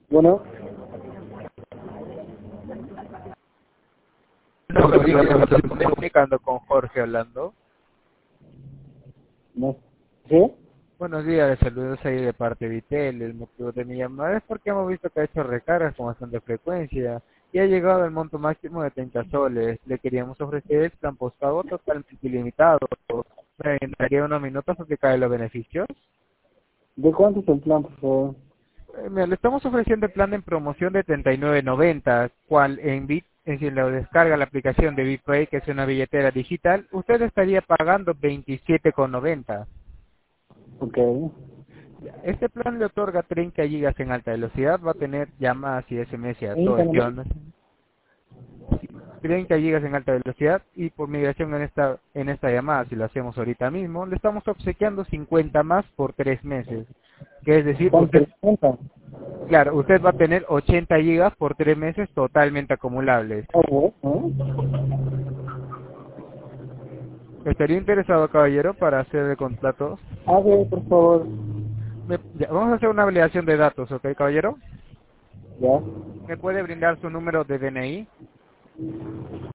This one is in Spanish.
Bueno, Buenos días, estoy comunicando con Jorge hablando. no sé. Buenos días, saludos ahí de parte de Vitel. El motivo de mi llamada es porque hemos visto que ha hecho recargas con bastante frecuencia y ha llegado al monto máximo de 30 soles. Le queríamos ofrecer el plan postpago totalmente ilimitado. ¿Me daría unos minutos para explicarle los beneficios? ¿De cuánto es el plan, por favor? Mira, le estamos ofreciendo el plan en promoción de 39.90, cual en Bit, si lo descarga la aplicación de BitPay, que es una billetera digital, usted estaría pagando 27,90. Ok. Este plan le otorga 30 gigas en alta velocidad, va a tener llamadas y SMS a todo el ¿30 nomás? día. 30 gigas en alta velocidad y por migración en esta llamada, si lo hacemos ahorita mismo, le estamos obsequiando 50 más por 3 meses. Que es decir, ¿Cuánto? usted, 30. claro, usted va a tener 80 gigas por 3 meses totalmente acumulables. Oh, bueno. ¿Estaría interesado, caballero, para hacer el contrato? A ver, por favor. Vamos a hacer una validación de datos, ¿ok, caballero? Ya. ¿Me puede brindar su número de DNI?